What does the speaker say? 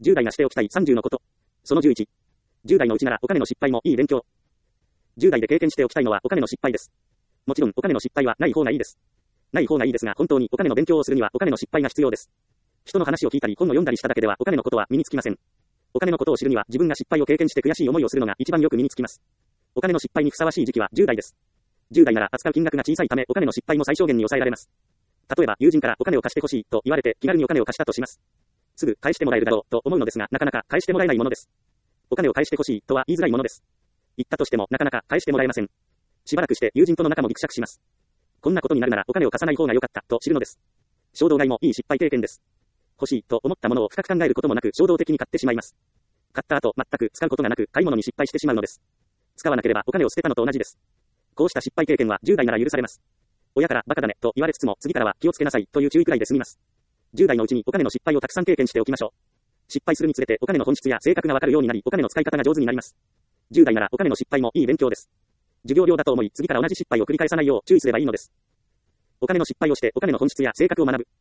10代がしておきたい30のこと。その11。10代のうちならお金の失敗もいい勉強。10代で経験しておきたいのはお金の失敗です。もちろんお金の失敗はない方がいいです。ない方がいいですが、本当にお金の勉強をするにはお金の失敗が必要です。人の話を聞いたり本を読んだりしただけではお金のことは身につきません。お金のことを知るには自分が失敗を経験して悔しい思いをするのが一番よく身につきます。お金の失敗にふさわしい時期は10代です。10代なら扱う金額が小さいためお金の失敗も最小限に抑えられます。例えば友人からお金を貸してほしいと言われて気軽にお金を貸したとします。すぐ返してもらえるだろうと思うのですが、なかなか返してもらえないものです。お金を返してほしいとは言いづらいものです。言ったとしてもなかなか返してもらえません。しばらくして友人との仲もぎくしゃくします。こんなことになるならお金を貸さない方が良かったと知るのです。衝動買いもいい失敗経験です。欲しいと思ったものを深く考えることもなく衝動的に買ってしまいます。買った後全く使うことがなく買い物に失敗してしまうのです。使わなければお金を捨てたのと同じです。こうした失敗経験は10代なら許されます。親からバカだねと言われつつも次からは気をつけなさいという注意くらいで済みます。10代のうちにお金の失敗をたくさん経験しておきましょう。失敗するにつれてお金の本質や性格がわかるようになりお金の使い方が上手になります。10代ならお金の失敗もいい勉強です。授業料だと思い次から同じ失敗を繰り返さないよう注意すればいいのです。お金の失敗をしてお金の本質や性格を学ぶ。